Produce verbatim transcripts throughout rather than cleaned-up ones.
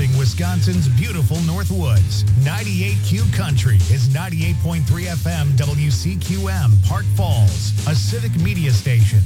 Serving Wisconsin's beautiful Northwoods. ninety-eight Q Country is ninety-eight point three F M W C Q M, Park Falls, a civic media station.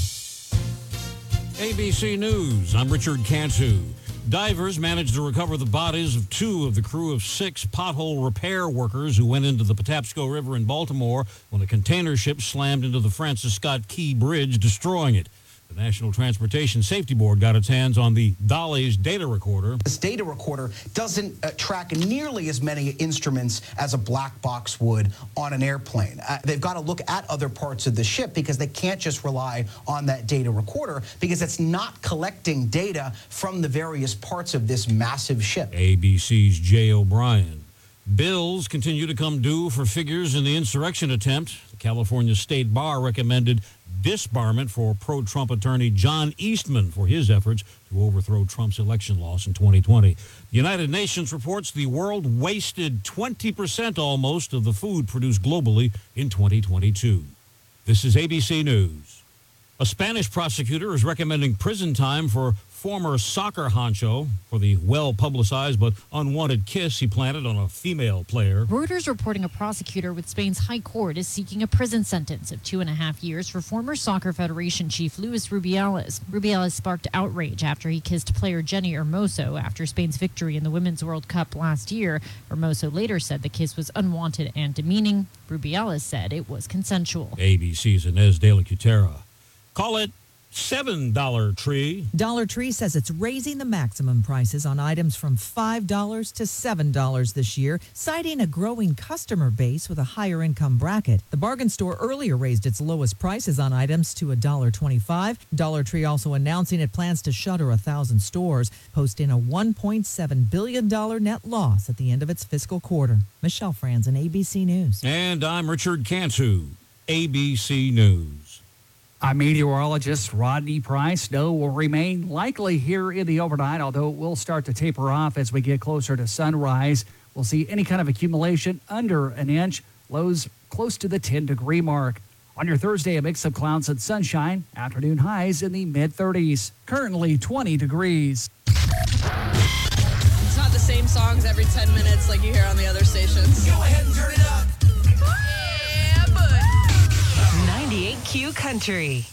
A B C News, I'm Richard Cantu. Divers managed to recover the bodies of two of the crew of six pothole repair workers who went into the Patapsco River in Baltimore when a container ship slammed into the Francis Scott Key Bridge, destroying it. The National Transportation Safety Board got its hands on the Dolly's data recorder. This data recorder doesn't uh, track nearly as many instruments as a black box would on an airplane. Uh, they've got to look at other parts of the ship because they can't just rely on that data recorder because it's not collecting data from the various parts of this massive ship. A B C's Jay O'Brien. Bills continue to come due for figures in the insurrection attempt. The California State Bar recommended disbarment for pro-Trump attorney John Eastman for his efforts to overthrow Trump's election loss in twenty twenty. The United Nations reports the world wasted twenty percent almost of the food produced globally in twenty twenty-two. This is A B C News. A Spanish prosecutor is recommending prison time for former soccer honcho for the well-publicized but unwanted kiss he planted on a female player. Reuters reporting a prosecutor with Spain's High Court is seeking a prison sentence of two and a half years for former Soccer Federation chief Luis Rubiales. Rubiales sparked outrage after he kissed player Jenny Hermoso after Spain's victory in the Women's World Cup last year. Hermoso later said the kiss was unwanted and demeaning. Rubiales said it was consensual. A B C's Inez de la Cutera. Call it seven dollar Tree. Dollar Tree says it's raising the maximum prices on items from five dollars to seven dollars this year, citing a growing customer base with a higher income bracket. The bargain store earlier raised its lowest prices on items to one dollar and twenty-five cents. Dollar Tree also announcing it plans to shutter one thousand stores, posting a one point seven billion dollars net loss at the end of its fiscal quarter. Michelle Franzen, A B C News. And I'm Richard Cantu, A B C News. I'm meteorologist Rodney Price. Snow will remain likely here in the overnight, although it will start to taper off as we get closer to sunrise. We'll see any kind of accumulation under an inch, lows close to the ten-degree mark. On your Thursday, a mix of clouds and sunshine, afternoon highs in the mid-thirties. Currently twenty degrees. It's not the same songs every ten minutes like you hear on the other stations. Go ahead and turn it up. Yeah, bud. ninety-eight Q Country.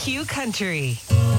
Q Country.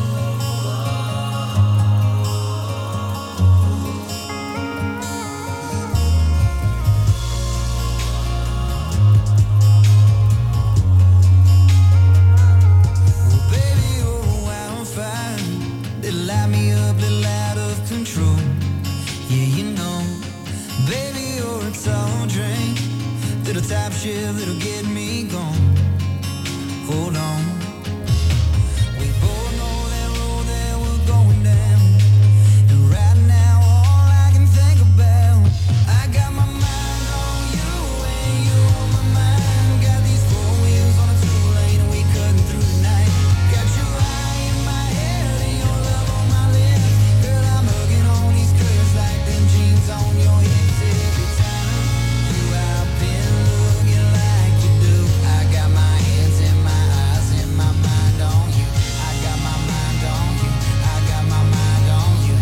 Light me up, little out of control. Yeah, you know, baby, you're a tall drink, little top shift that'll get me gone. Hold on. We both know that road that we're going down, and right now all I can think about, I got my mind on you and you on my mind. Got these four wheels on a two lane and we cutting through the night. Got your eye in my head and your love on my lips. Girl, I'm hugging on these curves like them jeans on your hips. Every time you out been looking like you do, I got my hands in my eyes and my mind on you. I got my mind on you. I got my mind on you.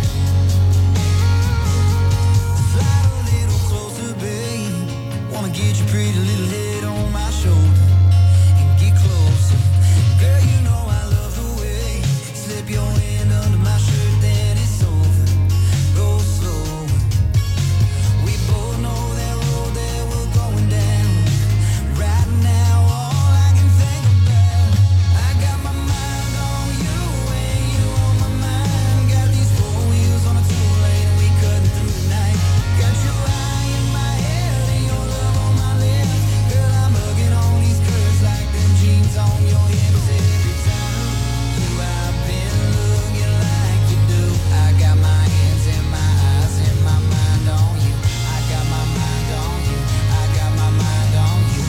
Slide a little closer, babe. Wanna get your pretty little head on my shoulder and get closer. Girl, you know I love the way you slip your hand under my shirt, then it's over. Go slow. We both know that road that we're going down. Right now, all I can think about, I got my mind on you and you on my mind. Got these four wheels on a two lane and we cutting through the night. Got your eye in my head and your love on my lips. Girl, I'm hugging on these curves like them jeans on your hips. Every time you out been looking like you do, I got my hands in my eyes and my mind on you. I got my mind on you. I got my mind on you.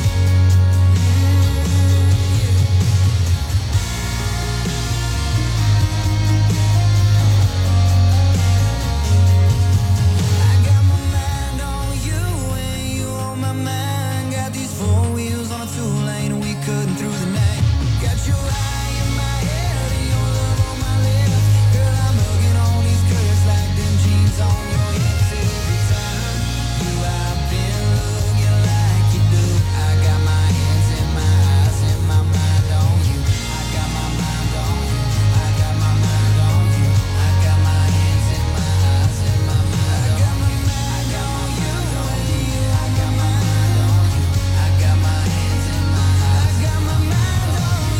I got my mind on you and you on my mind. Got these four wheels on a two lane and we cutting through the night. Got your eye in my head and your love on my lips. Girl, I'm hugging on these curves like them jeans on your hips. Every time you out been looking like you do, I got my hands in my eyes and my mind on you. I got my mind on you. I got my mind on you. I got my hands in my eyes and my mind. I got my mind on you and you. I got my mind on you. I got my hands in my eyes. I got my mind on you.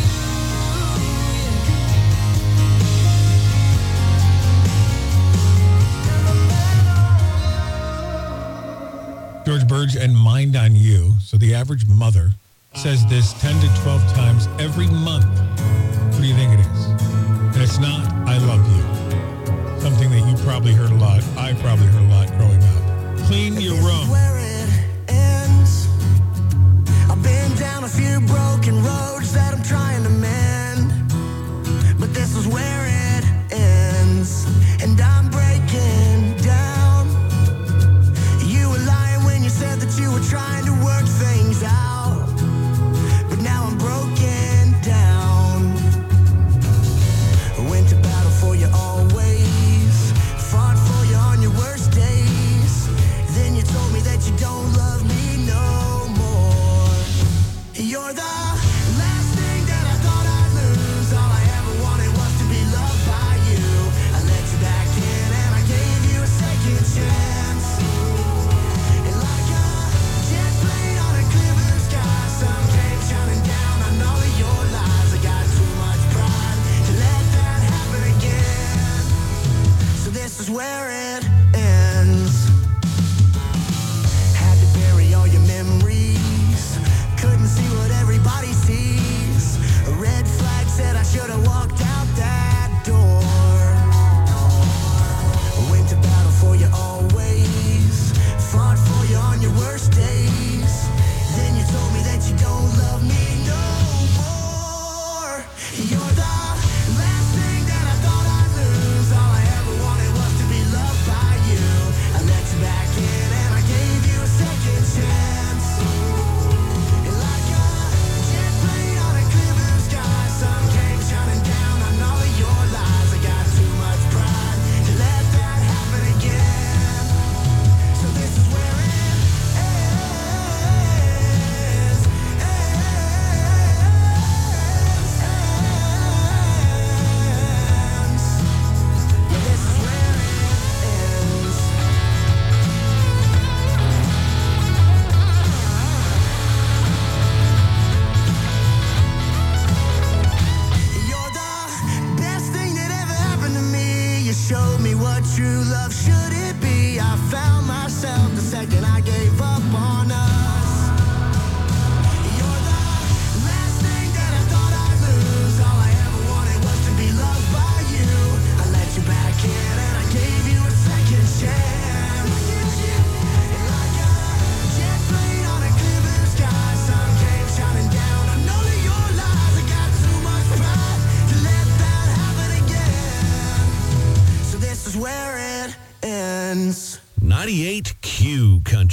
George Burge and Mind on You. So the average mother says this ten to twelve times every month. What do you think it is? And it's not, I love you. Something that you probably heard a lot. I probably heard a lot growing up. Clean your room. Where it ends. I've been down a few broken roads that I'm trying to mend, but this is where it ends, and I'm breaking down. You were lying when you said that you were trying to work things out, but now I'm broken down. I went to battle for you always, fought for you on your worst days. Then you told me that you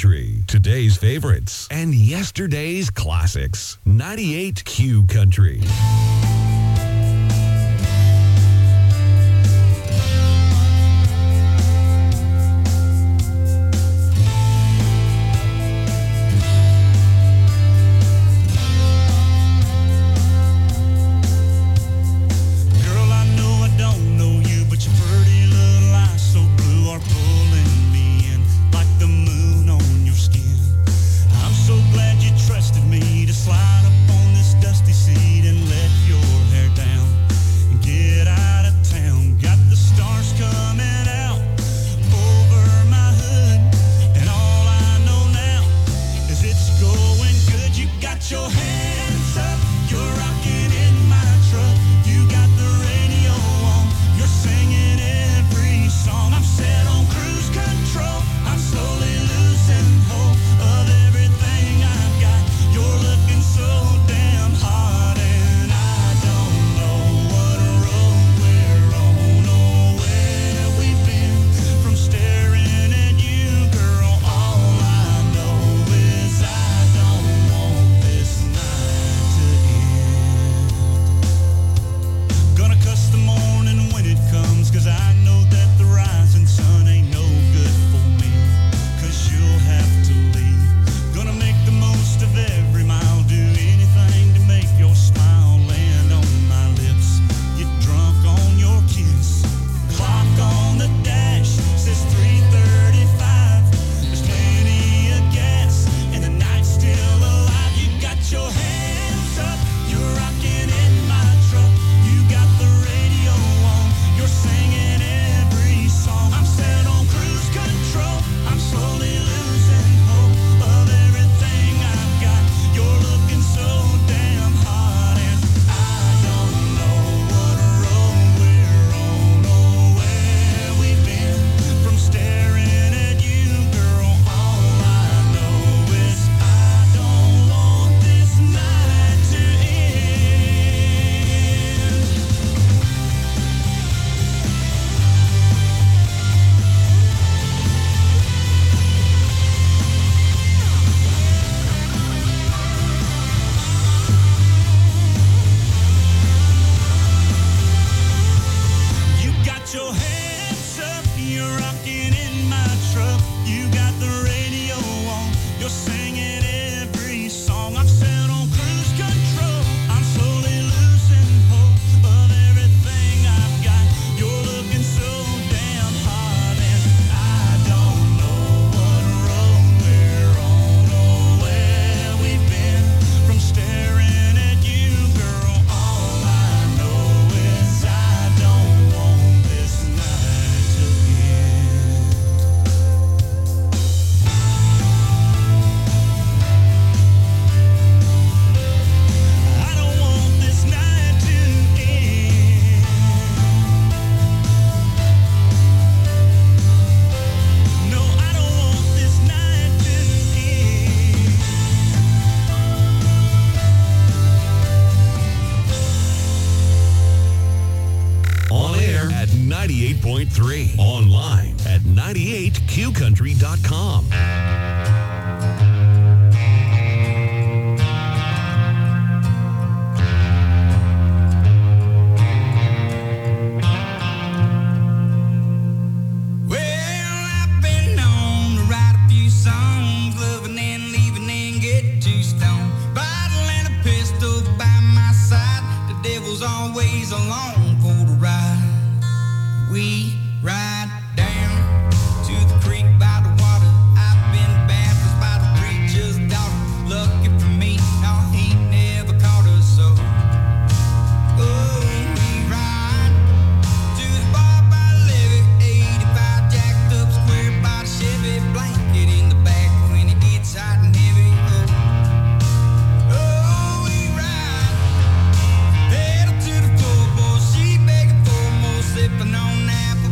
Country. Today's favorites and yesterday's classics. ninety-eight Q Country. Slide up on this dusty seat and let your hair down. ninety-eight point three. Online at ninety-eight Q country dot com. Always along for the ride. We ride down to the creek by the water. I've been baptized by the preacher's daughter. Lucky for me, no, he never caught us so. Oh, we ride to the bar by the levee. eighty-five jacked up square by the Chevy. Blanket in the back when it gets hot and heavy. Oh, oh, we ride. Pedal to the floor, boy, she begging for more, sipping on apple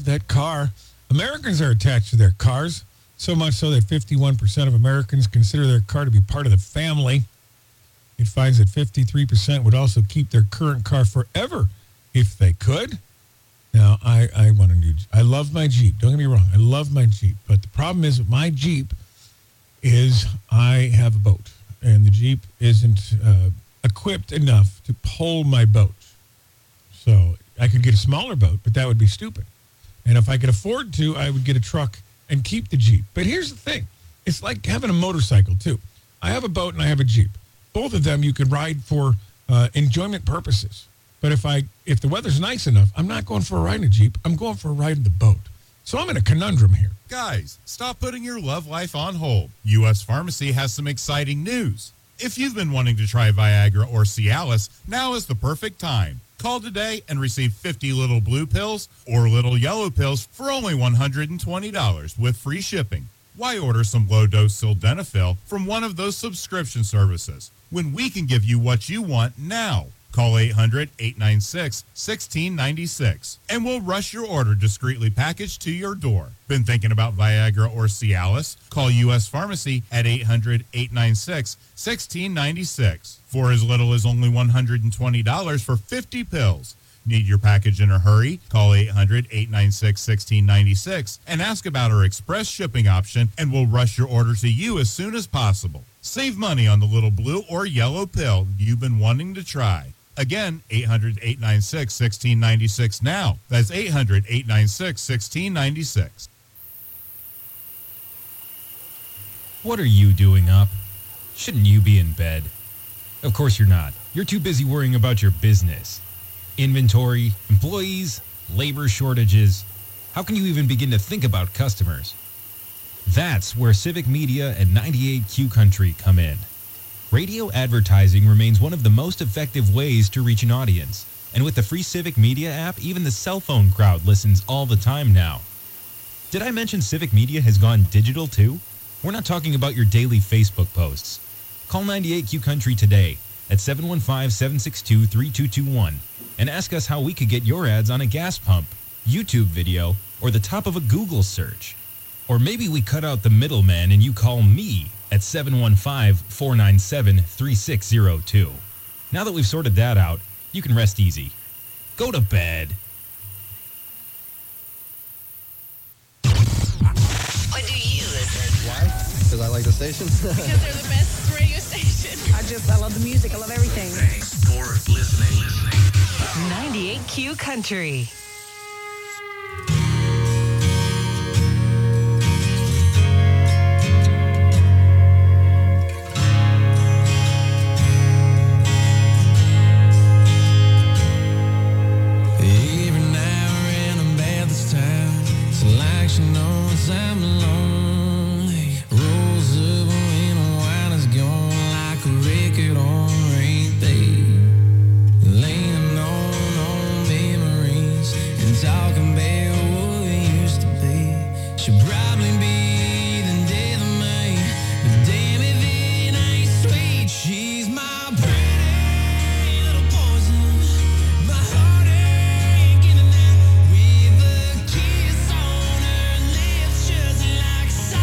that car. Americans are attached to their cars, so much so that fifty-one percent of Americans consider their car to be part of the family. It finds that fifty-three percent would also keep their current car forever if they could. Now, I, I want a new Jeep. I love my Jeep. Don't get me wrong. I love my Jeep. But the problem is with my Jeep is I have a boat, and the Jeep isn't uh, equipped enough to pull my boat. So I could get a smaller boat, but that would be stupid. And if I could afford to, I would get a truck and keep the Jeep. But here's the thing. It's like having a motorcycle, too. I have a boat and I have a Jeep. Both of them you can ride for uh, enjoyment purposes. But if I if the weather's nice enough, I'm not going for a ride in a Jeep. I'm going for a ride in the boat. So I'm in a conundrum here. Guys, stop putting your love life on hold. U S Pharmacy has some exciting news. If you've been wanting to try Viagra or Cialis, now is the perfect time. Call today and receive fifty little blue pills or little yellow pills for only one hundred twenty dollars with free shipping. Why order some low-dose sildenafil from one of those subscription services when we can give you what you want now? Call eight hundred, eight nine six, one six nine six and we'll rush your order discreetly packaged to your door. Been thinking about Viagra or Cialis? Call U S Pharmacy at eight hundred, eight nine six, one six nine six for as little as only one hundred twenty dollars for fifty pills. Need your package in a hurry? Call eight hundred, eight nine six, one six nine six and ask about our express shipping option, and we'll rush your order to you as soon as possible. Save money on the little blue or yellow pill you've been wanting to try. Again, eight hundred, eight nine six, one six nine six now. That's eight hundred, eight nine six, one six nine six. What are you doing up? Shouldn't you be in bed? Of course you're not. You're too busy worrying about your business. Inventory, employees, labor shortages. How can you even begin to think about customers? That's where Civic Media and ninety-eight Q Country come in. Radio advertising remains one of the most effective ways to reach an audience. And with the free Civic Media app, even the cell phone crowd listens all the time now. Did I mention Civic Media has gone digital too? We're not talking about your daily Facebook posts. Call ninety-eight Q Country today at seven one five, seven six two, three two two one and ask us how we could get your ads on a gas pump, YouTube video, or the top of a Google search. Or maybe we cut out the middleman and you call me at seven one five, four nine seven, three six zero two. Now that we've sorted that out, you can rest easy. Go to bed. Why do you listen? Why? Because I like the station. Because they're the best radio station. I just, I love the music. I love everything. Thanks for listening. ninety-eight Q Country. Just like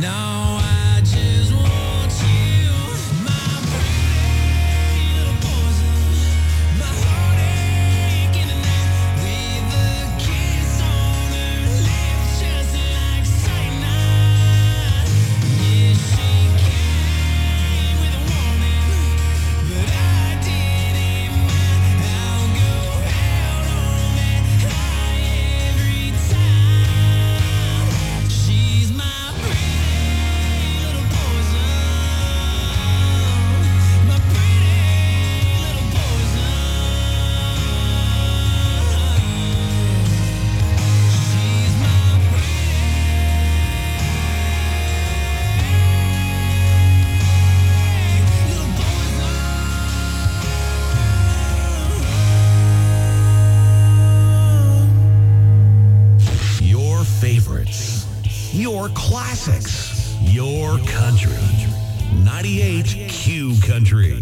No, I just want you, my pretty little poison, my heartache in the night, with a kiss on her lips, just like cyanide. Yeah, she came with a warning, but I didn't mind. I'll go out on that high every time. She's my pretty little poison, my pretty little poison. She's my Your favorites, your classics, your country. ninety-eight Q Country.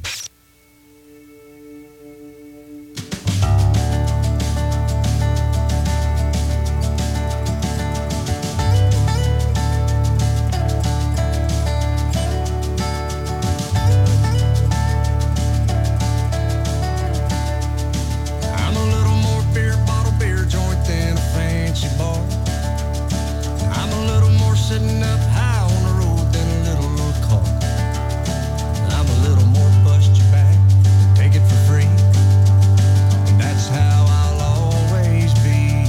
I'm a little more beer bottle beer joint than a fancy bar. I'm a little more sitting up high on the road than a little old car. I'm a little more bust your back and take it for free. And that's how I'll always be.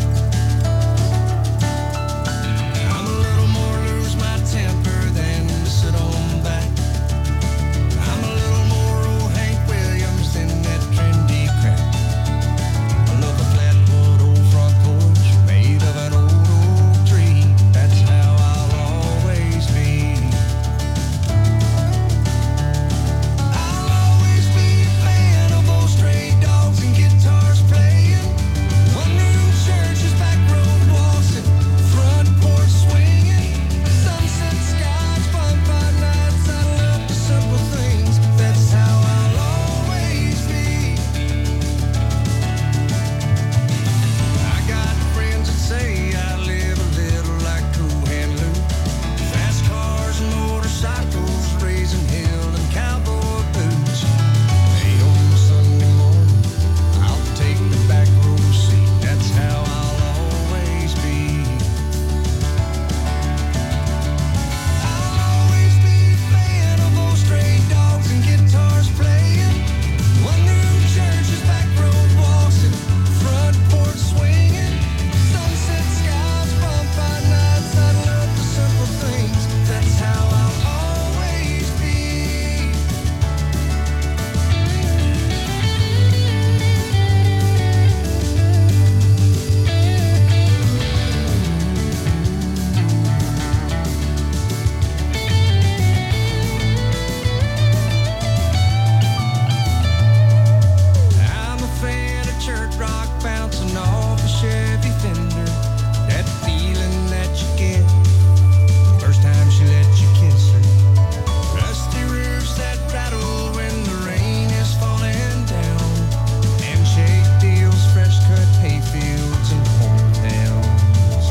I'm a little more lose my temper than to sit on back. I'm a little more old Hank Williams than that trendy crap. I love a flatwood old front porch made of an old oak tree. That's how I'll always be. I'll always be a fan of old stray dogs and guitars playing. One room churches, back road waltzing, front porch swinging, sunset skies, bonfire nights. I love the simple things. That's how I'll always be. I got friends that say I live a little like Cool Hand Luke. Fast cars and motorcycles, raising hell and cowboy boots. Hey, on Sunday morning, I'll take the back row seat. That's how I'll always be. I'll always be a fan of old stray dogs and guitars playing. One room churches, back road waltzing, front porch swinging, sunset skies, bonfire nights. I love the simple things. That's how I'll always be. I'm a fan of church rock bouncing off a Chevy Fender. That feeling that you get first time she let you kiss her. Rusty roofs that rattle when the rain is falling down. Handshake deals, fresh cut hayfields and hometowns.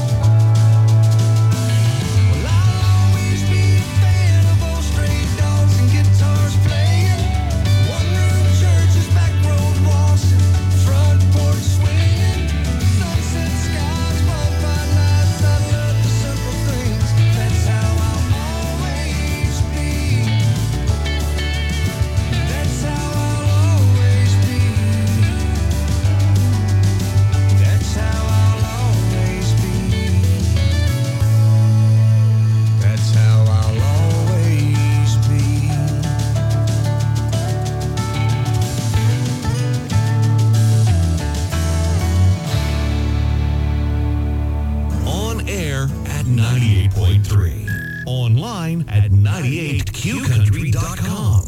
Well, I'll always be a fan of old stray dogs and guitars playing. One room churches, back road waltzing, front porch swinging, sunset skies, bonfire nights. I love the simple things. That's how I'll always be. That's how I'll always be. That's how I'll always be. That's how I'll always be. On air at ninety-eight point three. Online at ninety-eight q country dot com.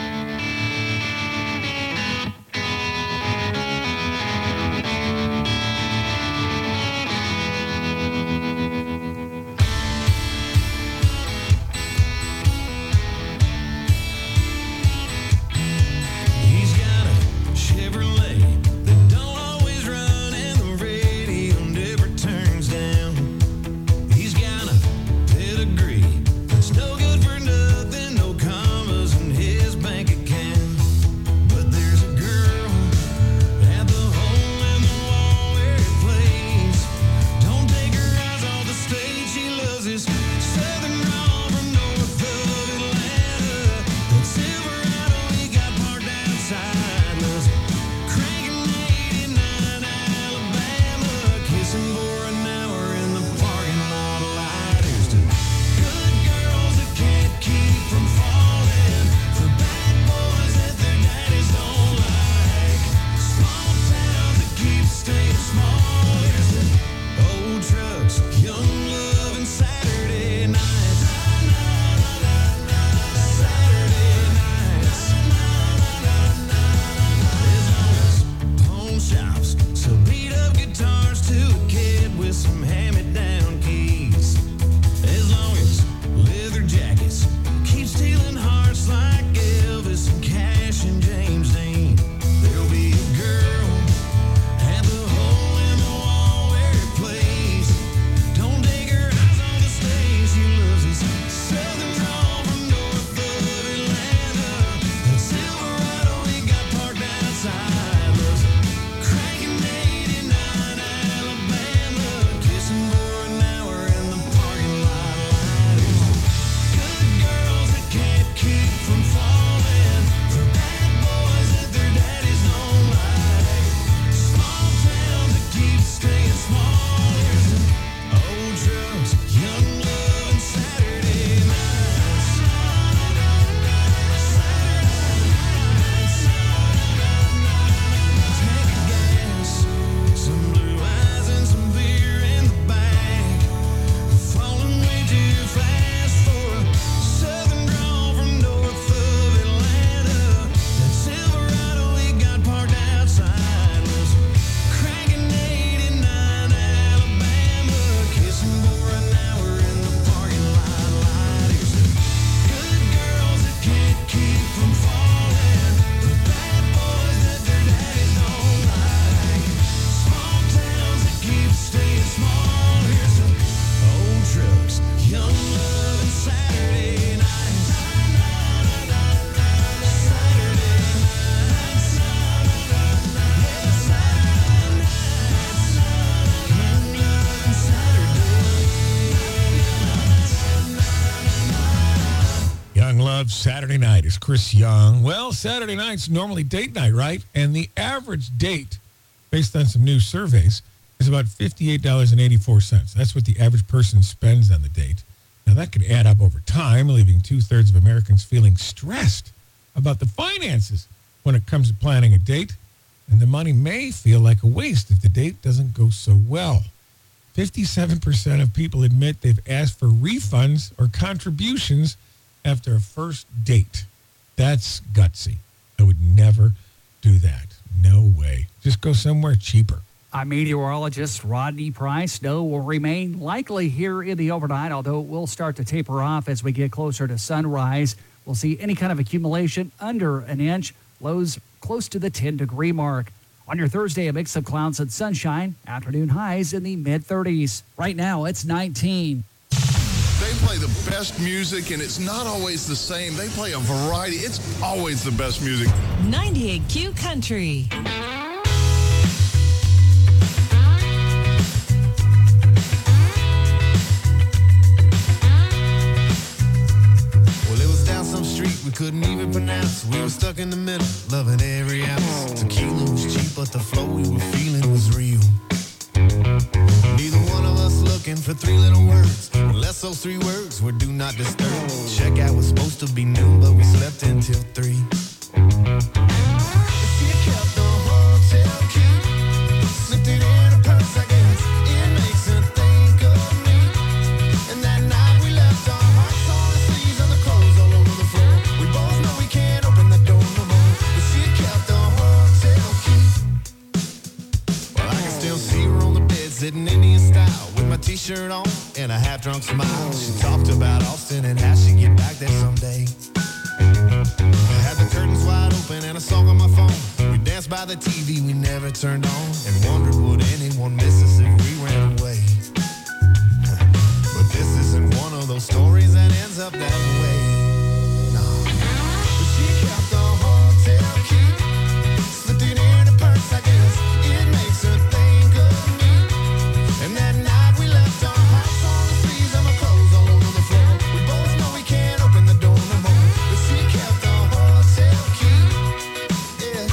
He's got a Chevrolet that don't always run and the radio never turns down. He's got a fast for a southern drawl from north of Atlanta. That Silverado we got parked outside was cranking eighty-nine Alabama, kissing for an hour in the parking lot. Light is the good girls that can't keep from falling, the bad boys that their daddies don't like, small towns that keep staying small. Here's some old trucks, young love, and Saturday nights. Saturday nights. Saturday nights. Young love and Saturday. Young Love Saturday Night is Chris Young. Well, Saturday night's normally date night, right? And the average date, based on some new surveys, is about fifty-eight dollars and eighty-four cents. That's what the average person spends on the date. Now, that could add up over time, leaving two-thirds of Americans feeling stressed about the finances when it comes to planning a date. And the money may feel like a waste if the date doesn't go so well. fifty-seven percent of people admit they've asked for refunds or contributions after a first date. That's gutsy. I would never do that. No way. Just go somewhere cheaper. I'm meteorologist Rodney Price. Snow will remain likely here in the overnight, although it will start to taper off as we get closer to sunrise. We'll see any kind of accumulation under an inch, lows close to the ten-degree mark. On your Thursday, a mix of clouds and sunshine, afternoon highs in the mid-thirties. Right now, it's nineteen. They play the best music, and it's not always the same. They play a variety. It's always the best music. ninety-eight Q Country. Well, it was down some street we couldn't even pronounce. We were stuck in the middle, loving every ounce. Tequila was cheap, but the flow we were feeling was real. Neither one of us looking for three little words, unless those three words were do not disturb. Checkout was supposed to be noon, but we slept until three. She kept the hotel key, slipped it in her purse, I guess. It makes her think of me. And that night we left our hearts on the sleeves and the clothes all over the floor. We both know we can't open the door no more, but she kept the hotel key. Well, I can still see her on the bed, sitting Indian style, with my t-shirt on and a half-drunk smile. She talked about Austin and how she'd get back there someday. I had the curtains wide open and a song on my phone. We danced by the T V we never turned on, and wondered would anyone miss us if we ran away. But this isn't one of those stories that ends up that way. No. But she kept the hotel key, slipped it in her purse, I guess. It makes her think of me. And that night we left our hearts on the sleeves and our clothes all over the floor. We both know we can't open the door no more, but she kept the hotel key. Yeah.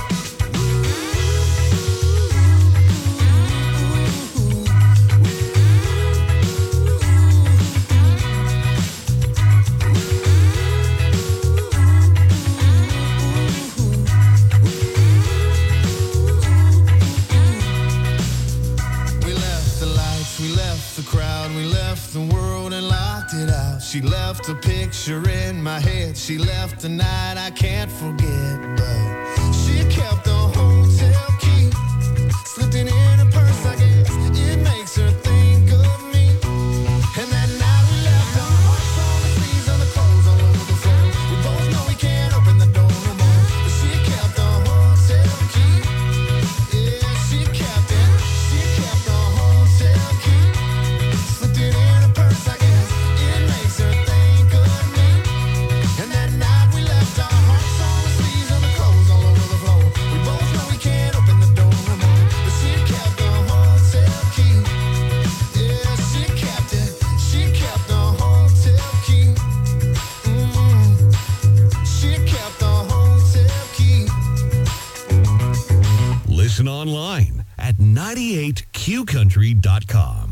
We left the lights, we left the crowd, we left the world and locked it out. She left a picture in my head, she left a night I can't forget. But she kept the hotel key, slipped it in her purse, I guess. It makes her think of me. And that night we left our hearts on the sleeves and the clothes all over the floor. We both know we can't open the door no more, but she kept the hotel key. Yeah, she kept it. She kept the hotel key, slipped it in her purse, I guess. It makes her think of me. And that night we left our hearts on the sleeves and the clothes all over the floor. We both know we can't open the door no more, but she kept the hotel key. Yeah, she kept it. She kept the hotel key. Mm. She kept the hotel key. Listen online at ninety-eight Q country dot com.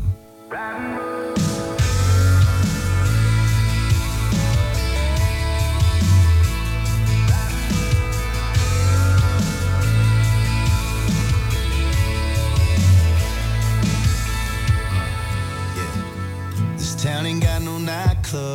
This town ain't got no nightclub.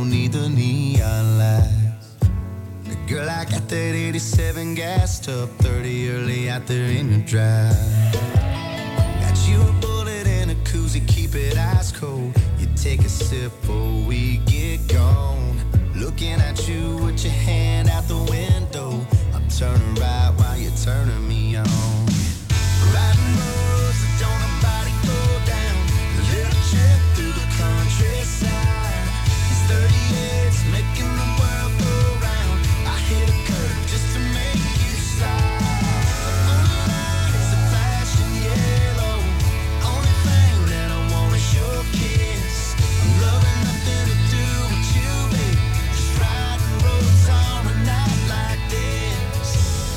don't need the neon lights. Girl, I got that eighty-seven gassed up, thirty early out there in your drive. Got you a bullet in a koozie, keep it ice cold. You take a sip or we get gone. Looking at you with your hand out the window. I'm turning right while you're turning me on. Riding roads that don't nobody go down. A little trip through the countryside. These thirty-eights making the world go round. I hit a curve just to make you slide. The only line is a flashing yellow. Only thing that I want is your kiss. I'm loving nothing to do with you, baby. Just riding roads on a night like this.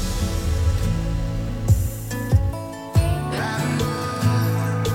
Riding roads.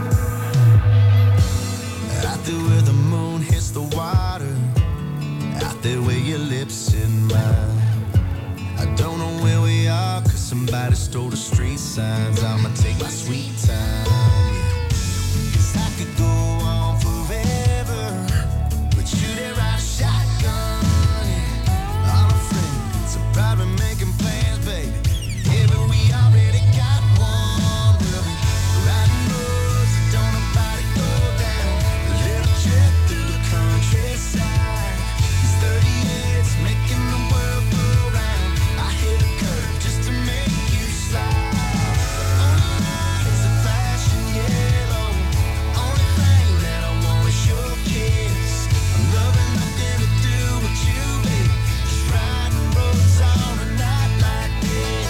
Out there where the moon hits the water. Out there where your lips in mine. I don't know where we are, cause somebody stole the street signs. I'ma take my sweet time, yeah. Cause I could go on forever, but you there ride a shotgun, yeah. All our friends are probably making plans, baby. Yeah, but we already got one. We'll be riding roads that don't nobody go down. A little trip through the countryside. These thirty-eights making the world go round. I hit a curve just to make you slide. Only line is a flashing yellow. Only thing that I want is your kiss. I'm loving nothing to do with you, baby. Just riding roads on a night like this.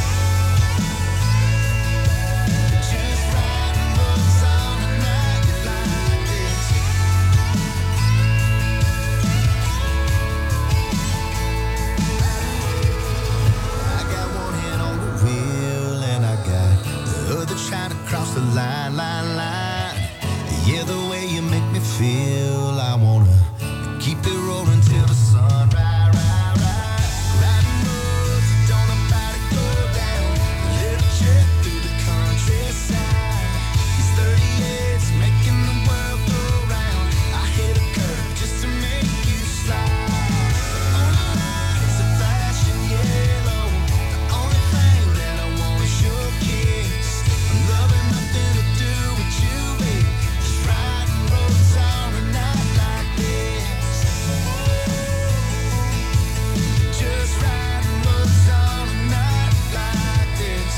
Just riding roads on a night like this. I got one hand on the wheel and I got the other trying to cross the line, line, line. Yeah, the way you make me feel, I wanna keep it rolling till the sun rise, rise, rise. Riding roads that don't nobody go down. A little trip through the countryside. These thirty-eights making the world go round. I hit a curve just to make you slide. Only line is a flashing yellow. The only thing that I want is your kiss. I'm loving nothing to do with you, baby. Just riding roads on a night like this. Just riding roads on a night like this.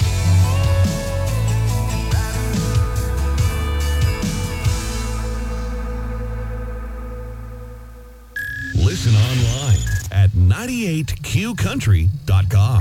Listen online at ninety-eight Q country dot com.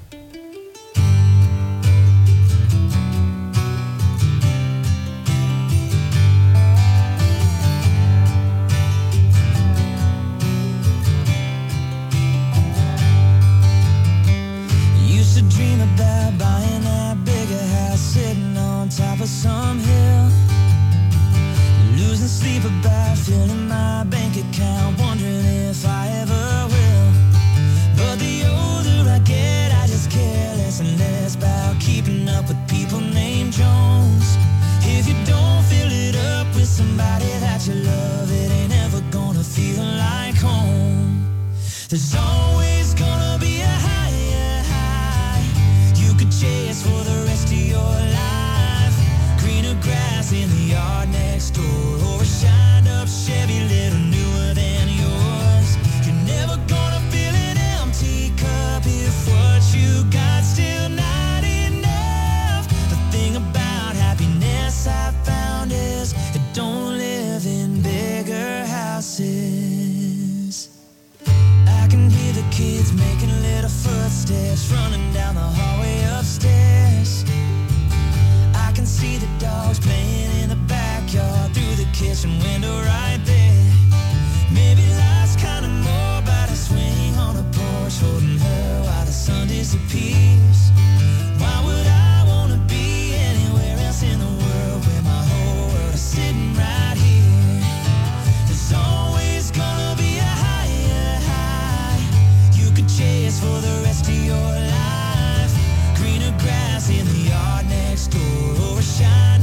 Used to dream about buying that bigger house, sitting on top of some hill. Losing sleep about filling my bank account, wondering if I ever will. But the older I get, I just care less and less about keeping up with people named Jones. If you don't fill it up with somebody that you love, it ain't ever gonna feel like home. There's always gonna be a higher high you could chase for the rest of your life. Greener grass in the yard next door, or a shined up Chevy little newer than yours. You're never gonna fill an empty cup if what you got still not enough. The thing about happiness I found is it don't live in bigger houses. I can hear the kids making little footsteps running down the hallway upstairs. I can see the dogs playing in the backyard through the kitchen window right there. Maybe life's kinda more about a swing on a porch, holding her while the sun disappears. Why would I wanna be anywhere else in the world where my whole world is sitting right here? There's always gonna be a higher high you could chase for the rest of your life. Greener grass in the yard next door, or a shine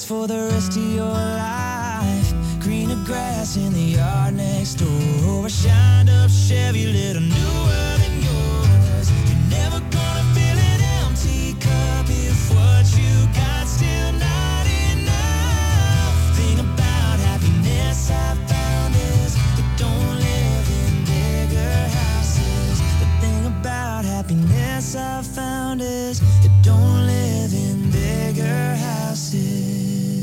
for the rest of your life. Greener grass in the yard next door. A shined up Chevy, little newer than yours. You're never gonna fill an empty cup if what you got still not enough. Thing about happiness I found is it don't live in bigger houses. The thing about happiness I found is it don't live in bigger houses.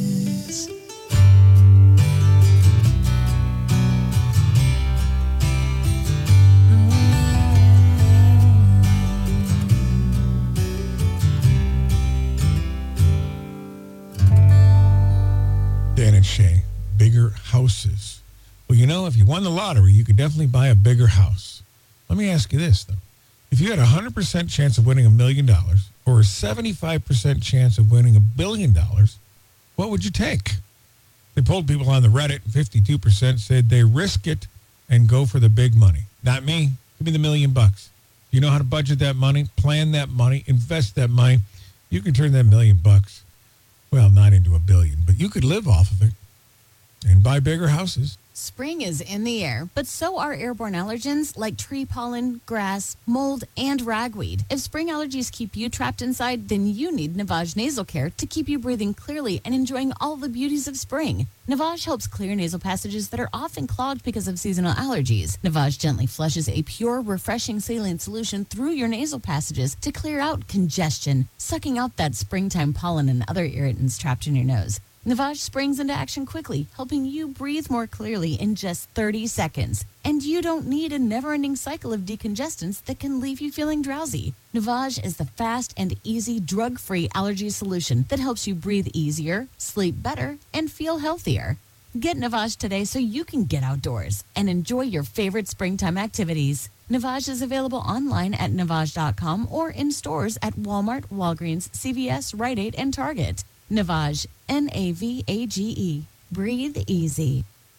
Dan and Shay, bigger houses. Well, you know, if you won the lottery, you could definitely buy a bigger house. Let me ask you this, though. If you had a one hundred percent chance of winning a million dollars or a seventy-five percent chance of winning a billion dollars, what would you take? They polled people on the Reddit, and fifty-two percent said they risk it and go for the big money. Not me. Give me the million bucks. You know how to budget that money, plan that money, invest that money. You can turn that million bucks, well, not into a billion, but you could live off of it and buy bigger houses. Spring is in the air, but so are airborne allergens like tree pollen, grass, mold, and ragweed. If spring allergies keep you trapped inside, then you need Navage Nasal Care to keep you breathing clearly and enjoying all the beauties of spring. Navage helps clear nasal passages that are often clogged because of seasonal allergies. Navage gently flushes a pure, refreshing saline solution through your nasal passages to clear out congestion, sucking out that springtime pollen and other irritants trapped in your nose. Navage springs into action quickly, helping you breathe more clearly in just thirty seconds. And you don't need a never-ending cycle of decongestants that can leave you feeling drowsy. Navage is the fast and easy drug-free allergy solution that helps you breathe easier, sleep better, and feel healthier. Get Navage today so you can get outdoors and enjoy your favorite springtime activities. Navage is available online at navage dot com or in stores at Walmart, Walgreens, C V S, Rite Aid, and Target. Navage, N A V A G E. Breathe easy.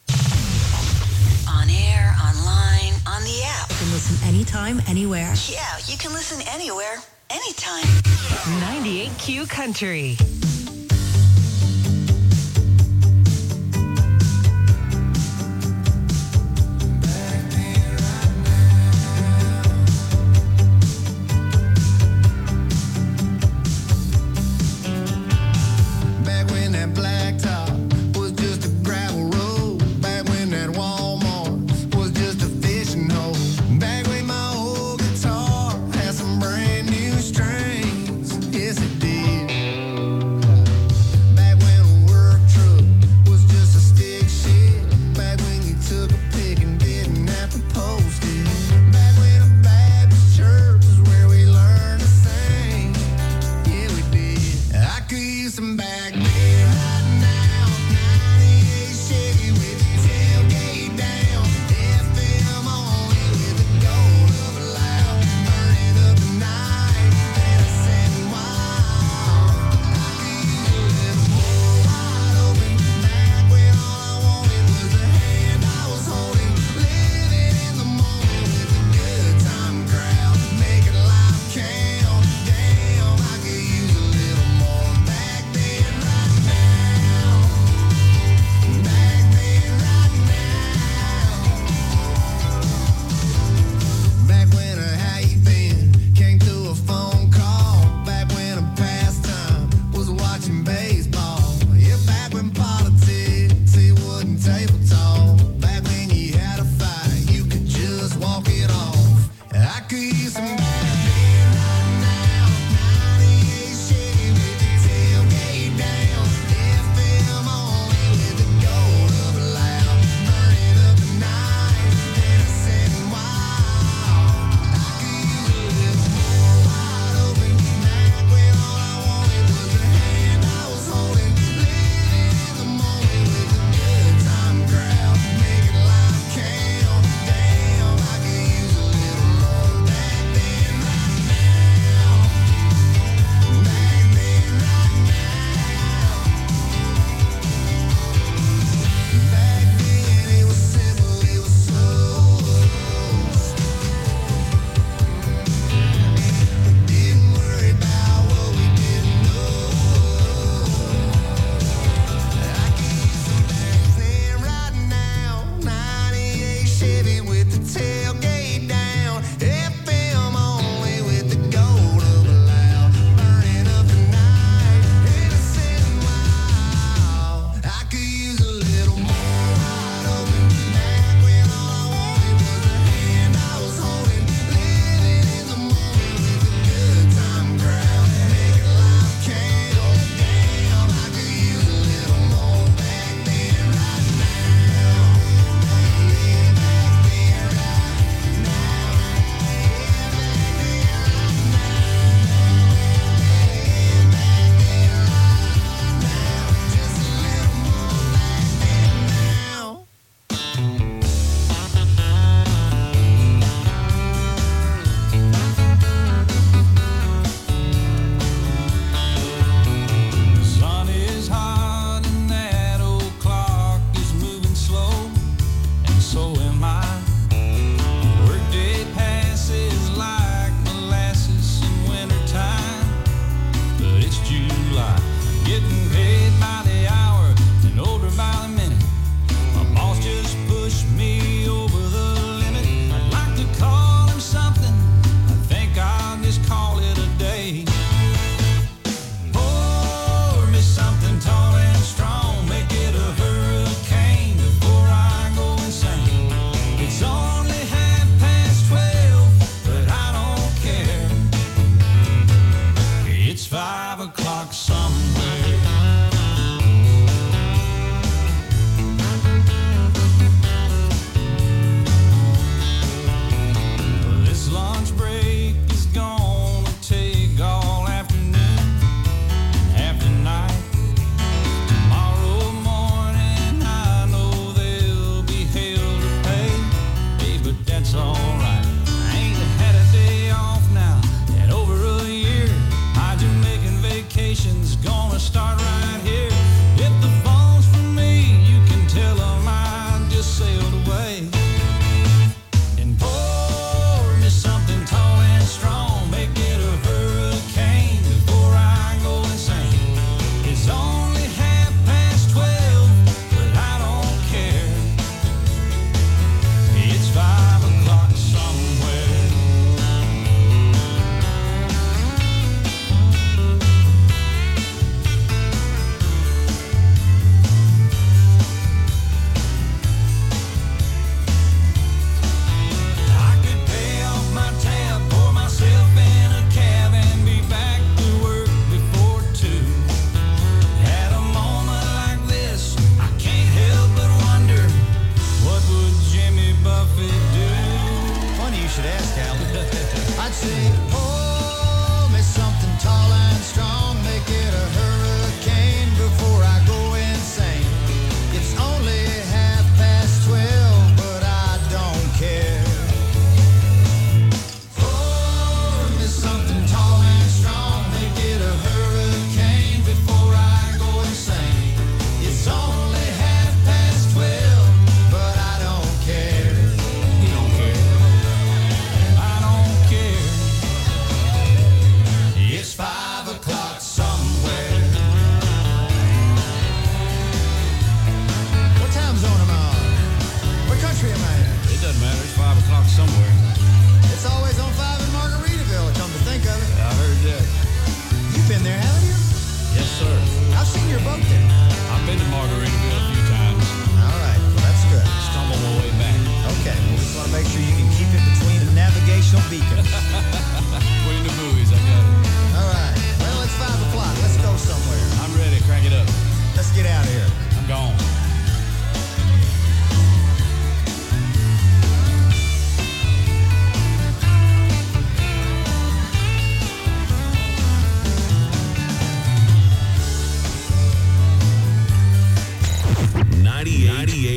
On air, online, on the app. You can listen anytime, anywhere. Yeah, you can listen anywhere, anytime. ninety-eight Q Country.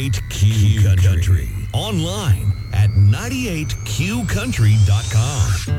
ninety-eight Q Country. Online at ninety-eight q country dot com.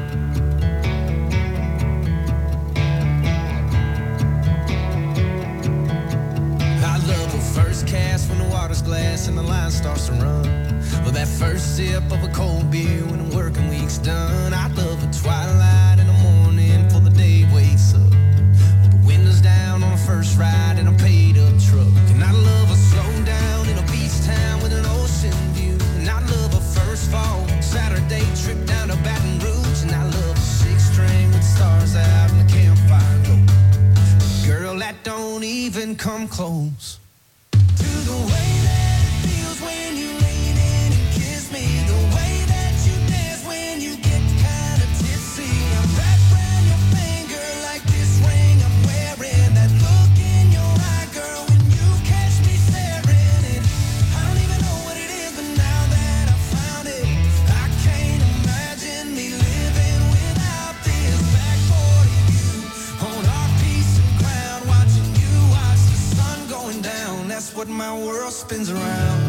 I love the first cast when the water's glass and the line starts to run. Well, that first sip of a cold beer when the working week's done. I love the twilight in the morning before the day wakes up. Well, the windows down on the first ride in a paid up truck. And I love a slow down in a beach town with an ocean view. And I love a first fall Saturday trip down to Baton Rouge. And I love a six string with stars out and the campfire glow. Girl, that don't even come close to the way that it feels when you lean in and kiss me. The way that you dance when you get kind of tipsy. I'm wrapped around your finger like this ring I'm wearing. That look in your eye, girl, when you catch me staring. And I don't even know what it is, but now that I found it, I can't imagine me living without this. Backboard of you on our piece of ground, watching you watch the sun going down. That's what my world spins around.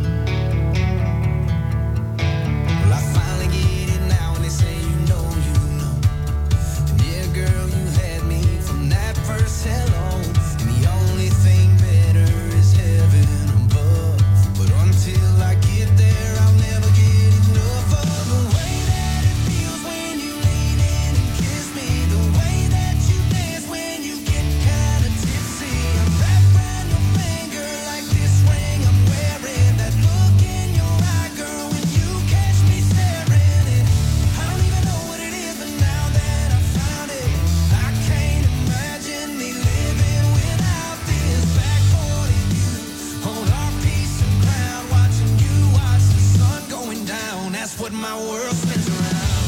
Well, I finally get it now, and they say you know, you know. And yeah, girl, you had me from that first hello. And the only thing better is heaven above. But until I get there, I'll never get enough of the way that it feels when you lean in and kiss me. The way that you dance when you get kind of tipsy. I'm wrapped around your finger like this ring I'm wearing. That look in your eye, girl, when you catch me staring. And I don't even know what it is, but now that I found it, I can't imagine me living without this. Backboard of you on our piece of ground, watching you watch the sun going down. That's what my world spins around.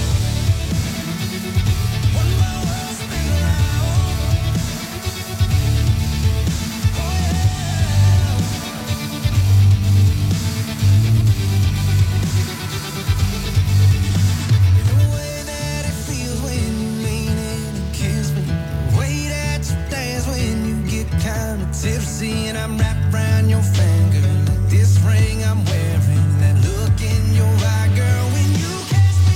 What my world spins around. Oh yeah. The way that it feels when you lean in and kiss me. The way that you dance when you get kind of tipsy. And I'm wrapped around your finger like this ring I'm wearing. That look in your eye, girl, when you catch me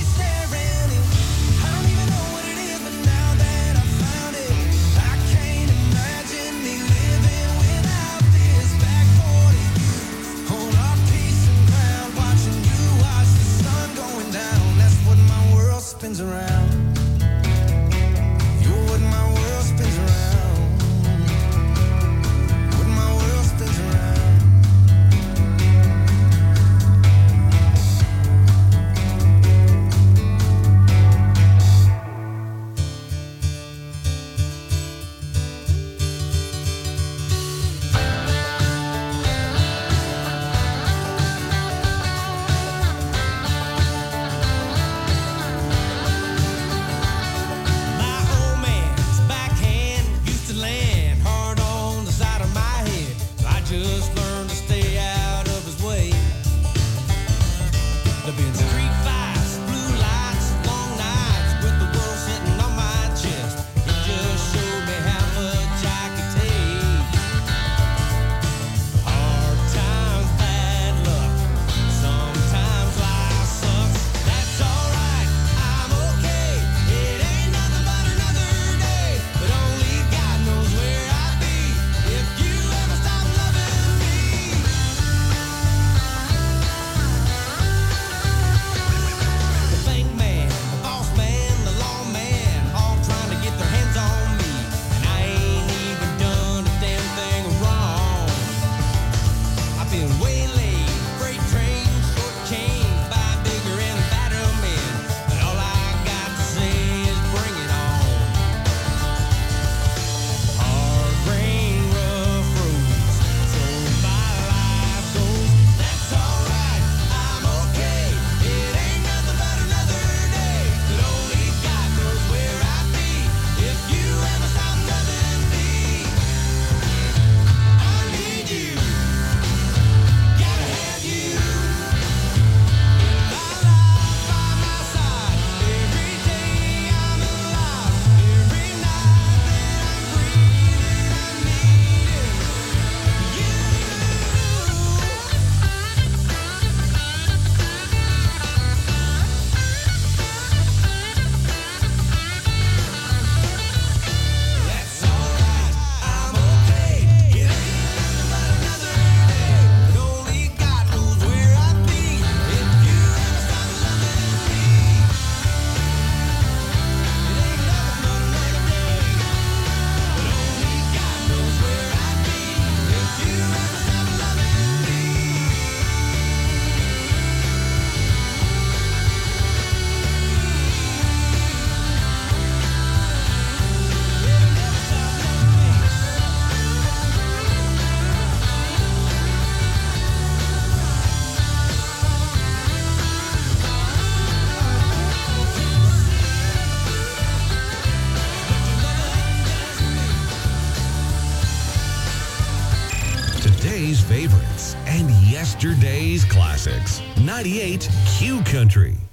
today's favorites and yesterday's classics. ninety-eight Q Country.